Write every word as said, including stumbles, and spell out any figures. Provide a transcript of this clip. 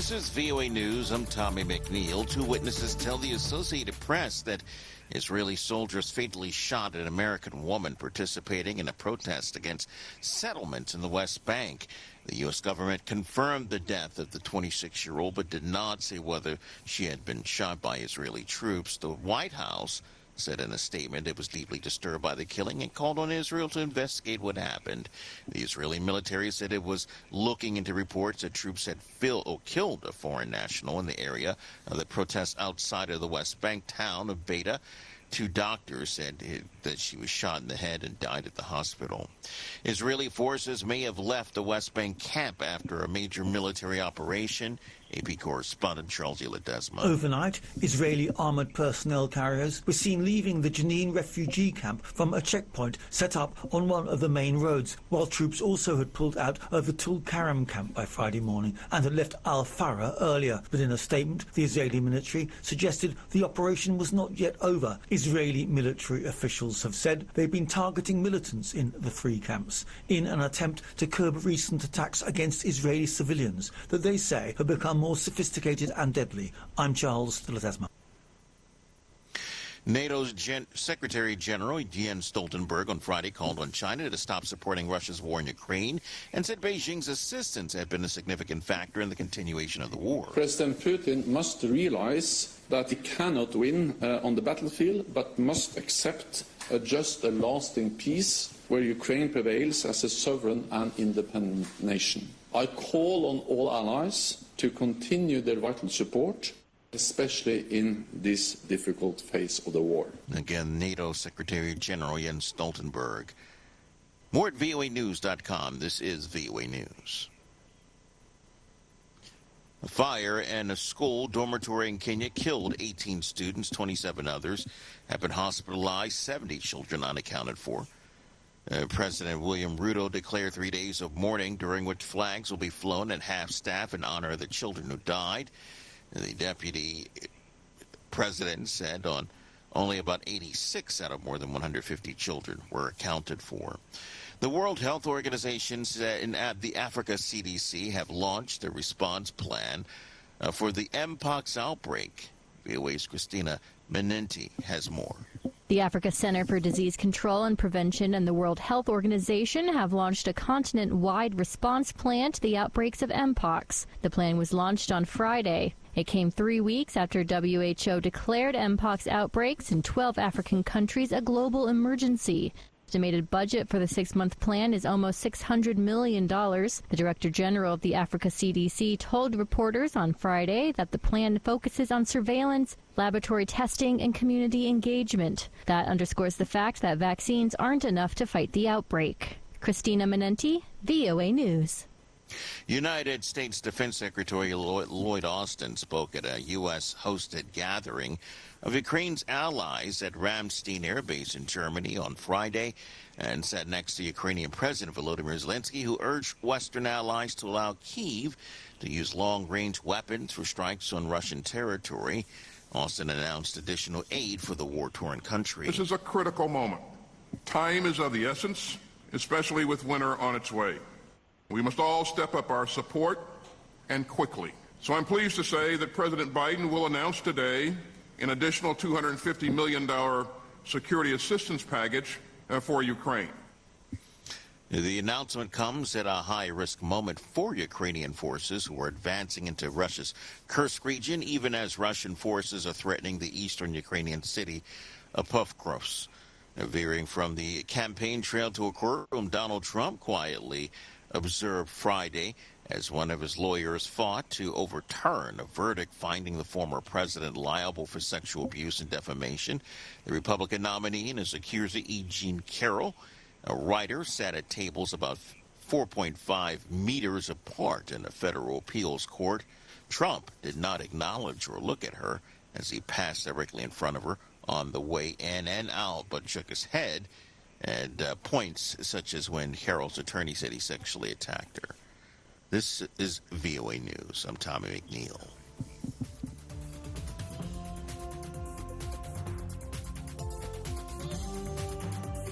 This is V O A News. I'm Tommy McNeil. Two witnesses tell the Associated Press that Israeli soldiers fatally shot an American woman participating in a protest against settlements in the West Bank. The U S government confirmed the death of the twenty-six-year-old, but did not say whether she had been shot by Israeli troops. The White House said in a statement it was deeply disturbed by the killing and called on Israel to investigate what happened. The Israeli military said it was looking into reports that troops had filled or killed a foreign national in the area of the protests outside of the West Bank town of Beta. Two doctors said that she was shot in the head and died at the hospital. Israeli forces may have left the West Bank camp after a major military operation. A P correspondent Charles E. Ledesma. Overnight, Israeli armoured personnel carriers were seen leaving the Jenin refugee camp from a checkpoint set up on one of the main roads, while troops also had pulled out of the Tul Karam camp by Friday morning and had left Al-Farah earlier. But in a statement, the Israeli military suggested the operation was not yet over. Israeli military officials have said they've been targeting militants in the three camps in an attempt to curb recent attacks against Israeli civilians that they say have become more sophisticated and deadly. I'm Charles Ledesma. NATO's Gen- Secretary General Jens Stoltenberg on Friday called on China to stop supporting Russia's war in Ukraine and said Beijing's assistance had been a significant factor in the continuation of the war. President Putin must realize that he cannot win uh, on the battlefield, but must accept a just and lasting peace where Ukraine prevails as a sovereign and independent nation. I call on all allies to continue their vital support, especially in this difficult phase of the war. Again, NATO Secretary General Jens Stoltenberg. More at V O A news dot com. This is V O A News. A fire in a school dormitory in Kenya killed eighteen students, twenty-seven others have been hospitalized, seventy children unaccounted for. Uh, President William Ruto declared three days of mourning during which flags will be flown at half-staff in honor of the children who died. The deputy president said on only about eighty-six out of more than one hundred fifty children were accounted for. The World Health Organization and the Africa C D C have launched a response plan uh, for the Mpox outbreak. V O A's Christina Menenti has more. The Africa Center for Disease Control and Prevention and the World Health Organization have launched a continent-wide response plan to the outbreaks of Mpox. The plan was launched on Friday. It came three weeks after W H O declared Mpox outbreaks in twelve African countries a global emergency. Estimated budget for the six-month plan is almost six hundred million dollars. The Director General of the Africa C D C told reporters on Friday that the plan focuses on surveillance, laboratory testing, and community engagement. That underscores the fact that vaccines aren't enough to fight the outbreak. Christina Menenti, V O A News. United States Defense Secretary Lloyd Austin spoke at a U S-hosted gathering of Ukraine's allies at Ramstein Air Base in Germany on Friday and sat next to Ukrainian President Volodymyr Zelensky, who urged Western allies to allow Kyiv to use long-range weapons for strikes on Russian territory. Austin announced additional aid for the war-torn country. This is a critical moment. Time is of the essence, especially with winter on its way. We must all step up our support, and quickly. So I'm pleased to say that President Biden will announce today an additional two hundred fifty million dollars security assistance package uh, for Ukraine. The announcement comes at a high-risk moment for Ukrainian forces who are advancing into Russia's Kursk region, even as Russian forces are threatening the eastern Ukrainian city of Pokrovsk. Veering from the campaign trail to a courtroom, Donald Trump quietly observed Friday as one of his lawyers fought to overturn a verdict finding the former president liable for sexual abuse and defamation. The Republican nominee and his accuser, E. Jean Carroll, a writer, sat at tables about four point five meters apart in a federal appeals court. Trump did not acknowledge or look at her as he passed directly in front of her on the way in and out, but shook his head at uh, points such as when Carroll's attorney said he sexually attacked her. This is V O A News. I'm Tommy McNeil.